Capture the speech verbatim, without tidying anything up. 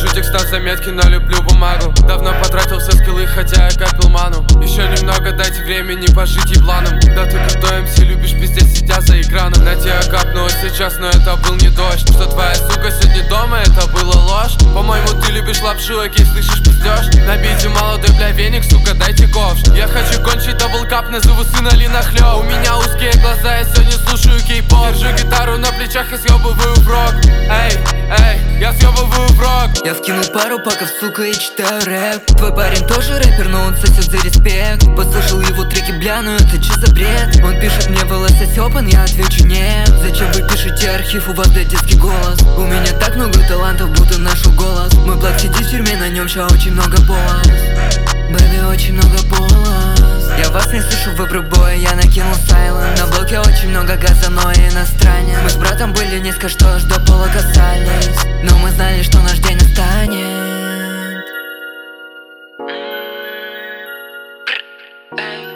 Пишу текста, заметки, но люблю бумагу. Давно потратил все скиллы, хотя я копил ману. Еще немного, дайте времени пожить ебланом. Да ты крутой эм си, любишь пиздец, сидя за экраном. На тебя капнуло сейчас, но это был не дождь. Что твоя сука сегодня дома, это было ложь. По-моему, ты любишь лапшу, окей, слышишь, пиздешь. На бите молодой, бля, веник, сука, дайте ковш. Я хочу кончить даблкап, назову сына Линохлёв. У меня узкие глаза, я сегодня слушаю кей-поп. Держу гитару на плечах и съебываю в рок. Эй, эй, я съебываю в рок. Я вкинул пару паков, сука, и читаю рэп. Твой парень тоже рэпер, но он сосет за респект. Послушал его треки, бля, ну это че за бред? Он пишет мне в эл эс эс open, я отвечу нет. Зачем вы пишете архив, у вас, блядь, детский голос? У меня так много талантов, будто нашел голос. Мой благ сидит в тюрьме, на нем ща очень много полос. Бэби, очень много полос. Я вас не слышу, выбрал боя, я накинул сайлент. На блоке очень много газа, но я иностранец. Мы с братом были низко, что аж до пола касались. Но мы знали, что наш день настанет. Эй.